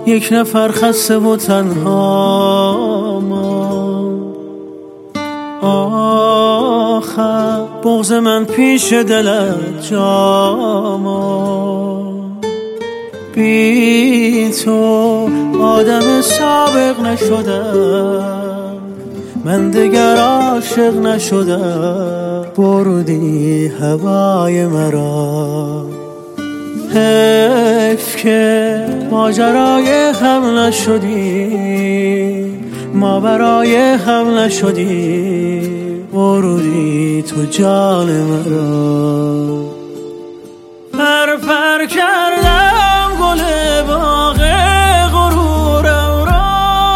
یک نفر خسته و تنها ما. آخر بغض من پیش دلت جاما، بی تو آدم سابق نشدم، من دگر عاشق نشدم. بردی هوای مرا، حیف که ماجرای هم نشدی، ما برای هم نشدی. بردی تو جان مرا. پر پر کردم گل باغ غرورم را،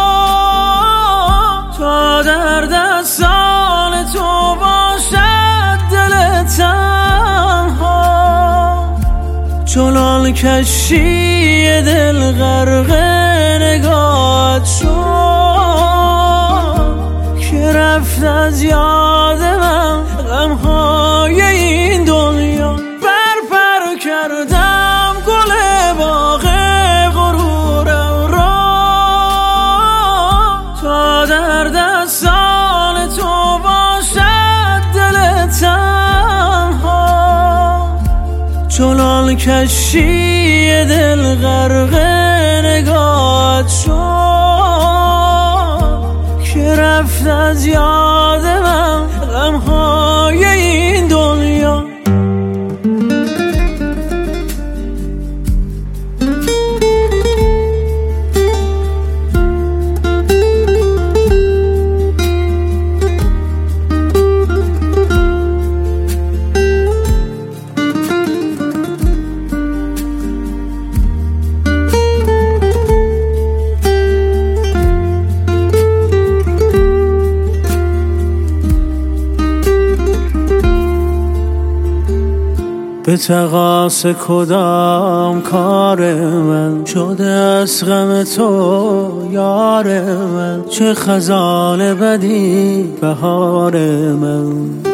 تا در دستان تو باشد دل تنها. چنان کشتی دل غرق نگاهت شد که رفت از یاد من غمهای این دنیا. پر کردم گل باغ غرورم را، تا در دستان تو باشد دل تنها. چنان کشتی دل غرق نگاهت شد که رفت از یاد من غمهای این دنیا. به تقاص کدام کار من شده از غم تو یار من؟ چه خزان بدی بهار من،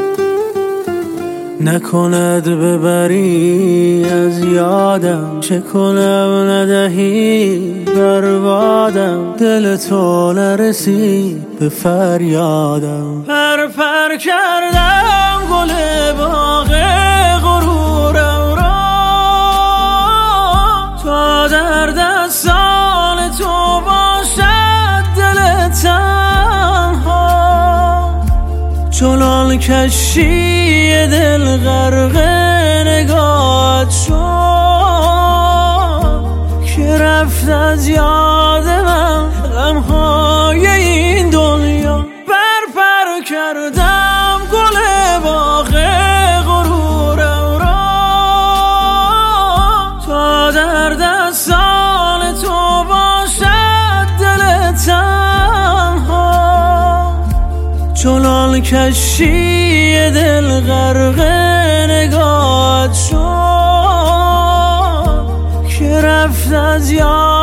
نکند ببری از یادم. چه کنم ندهی بربادم، دل تو نرسید به فریادم. پر پر کردم گل باغ غرورم را، تا در دستان تو باشد دل تنها. چنان کشتی دل غرق نگاهت شد که رفت از یاد من غمهای این دنیا. پر کردم گل باغ غرورم را، تا در دستان تو باشد دل تنها. چنان کشتی دل غرق نگاهت شد که رفت از یاد